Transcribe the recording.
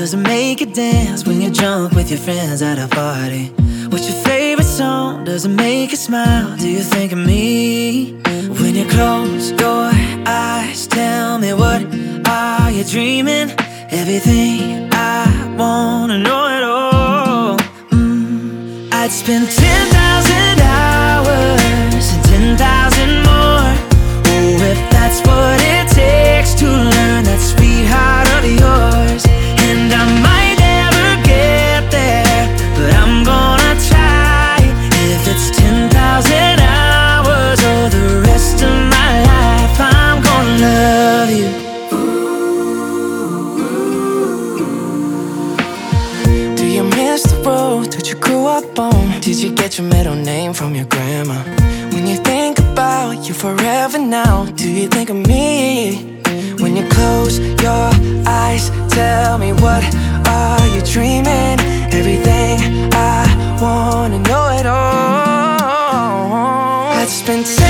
does it make you dance when you're drunk with your friends at a party? What's your favorite song? Does it make you smile? Do you think of me? When you close your eyes, tell me, what are you dreaming? Everything I wanna know it all. I'd spend 10,000 hours and 10,000 more. Oh, if that's what it takes to learn that sweetheart of yours. And I might never get there, but I'm gonna try. If it's 10,000 hours or the rest of my life, I'm gonna love you. Do you miss the road that you grew up on? Did you get your middle name from your grandma? When you think about you forever now, do you think of me? When you close your eyes, tell me, what are you dreaming? Everything I wanna know it all. I'd spend